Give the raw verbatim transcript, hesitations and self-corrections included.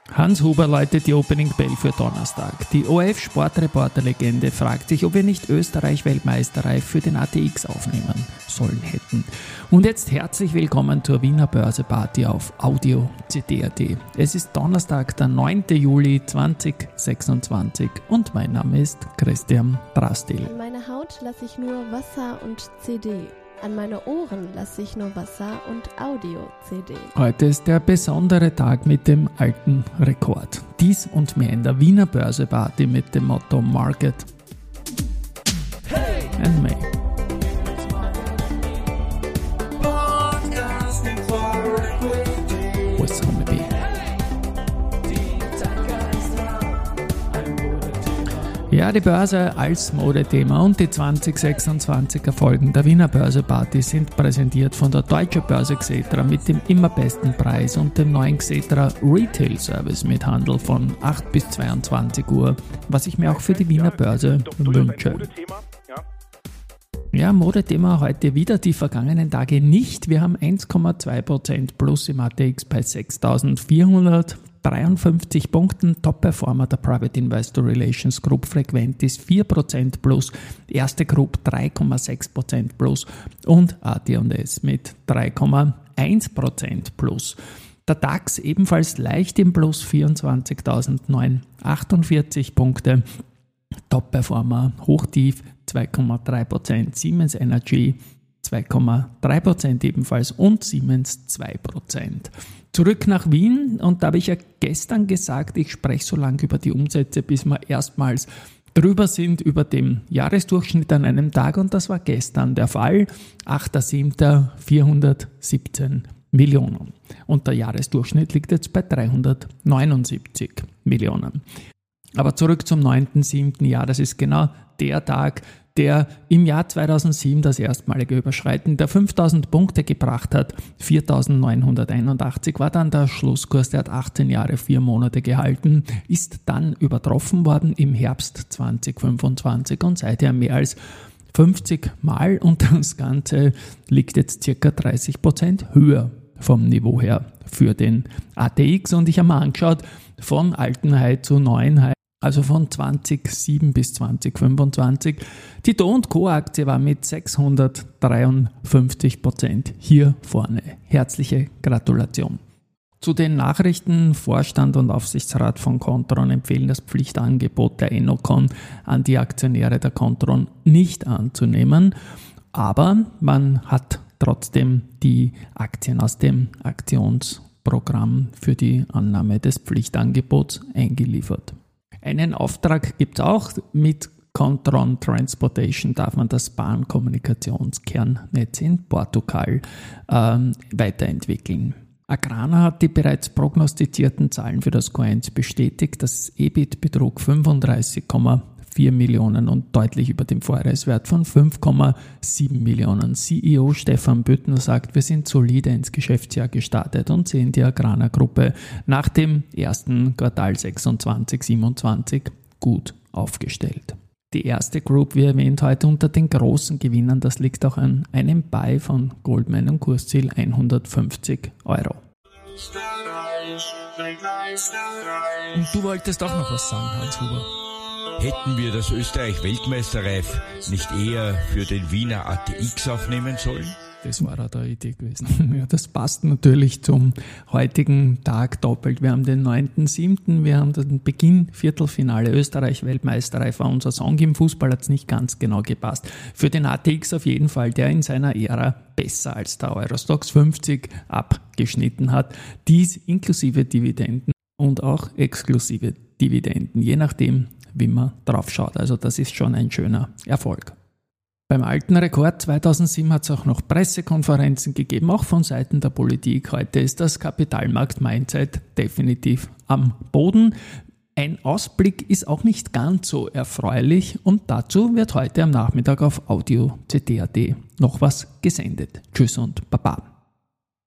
Hans Huber läutet die Opening Bell für Donnerstag. Die O R F-Sportreporter-Legende fragt sich, ob wir nicht Österreich-Weltmeisterreif für den A T X aufnehmen sollen hätten. Und jetzt herzlich willkommen zur Wiener Börse-Party auf Audio C D punkt A T. Es ist Donnerstag, der neunten Juli zweitausendsechsundzwanzig und mein Name ist Christian Drastil. An meine Haut lasse ich nur Wasser und C D. An meine Ohren lasse ich nur Wasser und Audio-C D. Heute ist der besondere Tag mit dem alten Rekord. Dies und mehr in der Wiener Börse-Party mit dem Motto Market hey! And May. Was haben wir? Ja, die Börse als Modethema und die zweitausendsechsundzwanziger Folgen der Wiener Börse-Party sind präsentiert von der Deutsche Börse Xetra mit dem immer besten Preis und dem neuen Xetra Retail Service mit Handel von acht bis zweiundzwanzig Uhr, was ich mir auch für die Wiener Börse wünsche. Ja, Modethema heute wieder, die vergangenen Tage nicht. Wir haben eins Komma zwei Prozent plus im A T X bei sechstausendvierhundertdreiundfünfzig Punkten. Top-Performer der Private Investor Relations Group Frequentis vier Prozent plus, Erste Group drei Komma sechs Prozent plus und A T und S mit drei Komma eins Prozent plus. Der DAX ebenfalls leicht im Plus, vierundzwanzigtausendneunhundertachtundvierzig Punkte. Top-Performer hochtief zwei Komma drei Prozent, Siemens Energy zwei Komma drei Prozent ebenfalls und Siemens zwei Prozent. Zurück nach Wien und da habe ich ja gestern gesagt, ich spreche so lange über die Umsätze, bis wir erstmals drüber sind über dem Jahresdurchschnitt an einem Tag und das war gestern der Fall, achter siebter vierhundertsiebzehn Millionen und der Jahresdurchschnitt liegt jetzt bei dreihundertneunundsiebzig Millionen. Aber zurück zum neunten siebten Jahr, das ist genau der Tag, der im Jahr zweitausendsieben das erstmalige Überschreiten der fünftausend Punkte gebracht hat. viertausendneunhunderteinundachtzig war dann der Schlusskurs, der hat achtzehn Jahre, vier Monate gehalten, ist dann übertroffen worden im Herbst zweitausendfünfundzwanzig und seither mehr als fünfzig Mal und das Ganze liegt jetzt circa dreißig Prozent höher vom Niveau her für den A T X und ich habe mir angeschaut, von alten High zu neuen High, also von zweitausendsieben bis zweitausendfünfundzwanzig. Die Do und Co. Aktie war mit sechshundertdreiundfünfzig Prozent hier vorne. Herzliche Gratulation. Zu den Nachrichten: Vorstand und Aufsichtsrat von Kontron empfehlen das Pflichtangebot der Enocon an die Aktionäre der Kontron nicht anzunehmen, aber man hat trotzdem die Aktien aus dem Aktionsprogramm für die Annahme des Pflichtangebots eingeliefert. Einen Auftrag gibt es auch. Mit Kontron Transportation darf man das Bahnkommunikationskernnetz in Portugal ähm, weiterentwickeln. Agrana hat die bereits prognostizierten Zahlen für das Q eins bestätigt. Das E B I T betrug fünfunddreißig Komma vier Millionen und deutlich über dem Vorjahreswert von fünf Komma sieben Millionen. C E O Stefan Büttner sagt, wir sind solide ins Geschäftsjahr gestartet und sehen die Agrana-Gruppe nach dem ersten Quartal sechsundzwanzig siebenundzwanzig gut aufgestellt. Die erste Group, wie erwähnt, heute unter den großen Gewinnern, das liegt auch an einem Buy von Goldman und Kursziel hundertfünfzig Euro. Und du wolltest auch noch was sagen, Hans Huber? Hätten wir das Österreich-Weltmeisterreif nicht eher für den Wiener A T X aufnehmen sollen? Das war auch der Idee gewesen. Ja, das passt natürlich zum heutigen Tag doppelt. Wir haben den neunten siebten, wir haben den Beginn Viertelfinale Österreich-Weltmeisterreif, war unser Song. Im Fußball hat es nicht ganz genau gepasst. Für den A T X auf jeden Fall, der in seiner Ära besser als der Eurostoxx fünfzig abgeschnitten hat. Dies inklusive Dividenden und auch exklusive Dividenden, je nachdem, wie man drauf schaut. Also das ist schon ein schöner Erfolg. Beim alten Rekord zweitausendsieben hat es auch noch Pressekonferenzen gegeben, auch von Seiten der Politik. Heute ist das Kapitalmarkt-Mindset definitiv am Boden. Ein Ausblick ist auch nicht ganz so erfreulich und dazu wird heute am Nachmittag auf Audio C D punkt A T noch was gesendet. Tschüss und Baba.